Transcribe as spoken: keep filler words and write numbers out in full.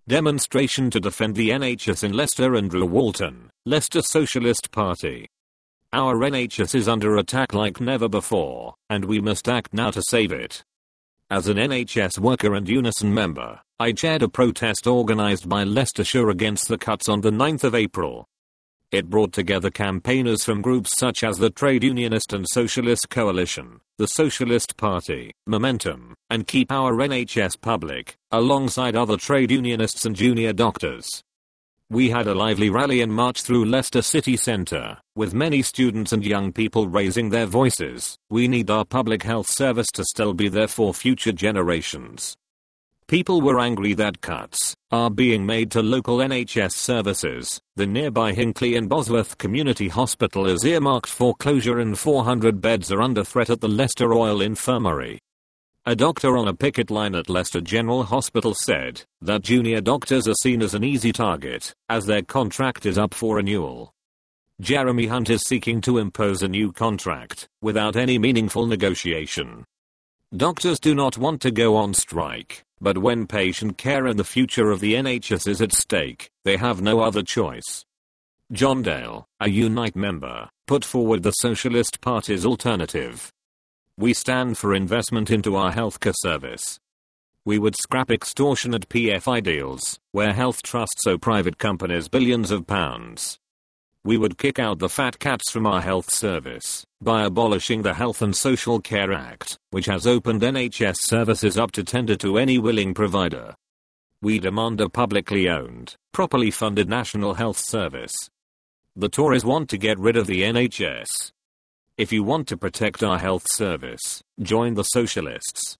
Demonstration to defend the N H S in Leicester. Andrew Walton, Leicester Socialist Party. Our N H S is under attack like never before, and we must act now to save it. As an N H S worker and Unison member, I chaired a protest organised by Leicestershire against the cuts on the ninth of April. It brought together campaigners from groups such as the Trade Unionist and Socialist Coalition, the Socialist Party, Momentum, and Keep Our N H S Public, alongside other trade unionists and junior doctors. We had a lively rally and march through Leicester city centre, with many students and young people raising their voices. We need our public health service to still be there for future generations. People were angry that cuts are being made to local N H S services. The nearby Hinckley and Bosworth Community Hospital is earmarked for closure and four hundred beds are under threat at the Leicester Royal Infirmary. A doctor on a picket line at Leicester General Hospital said that junior doctors are seen as an easy target, as their contract is up for renewal. Jeremy Hunt is seeking to impose a new contract, without any meaningful negotiation. Doctors do not want to go on strike, but when patient care and the future of the N H S is at stake, they have no other choice. John Dale, a Unite member, put forward the Socialist Party's alternative. We stand for investment into our healthcare service. We would scrap extortionate P F I deals, where health trusts owe private companies billions of pounds. We would kick out the fat cats from our health service by abolishing the Health and Social Care Act, which has opened N H S services up to tender to any willing provider. We demand a publicly owned, properly funded national health service. The Tories want to get rid of the N H S. If you want to protect our health service, join the Socialists.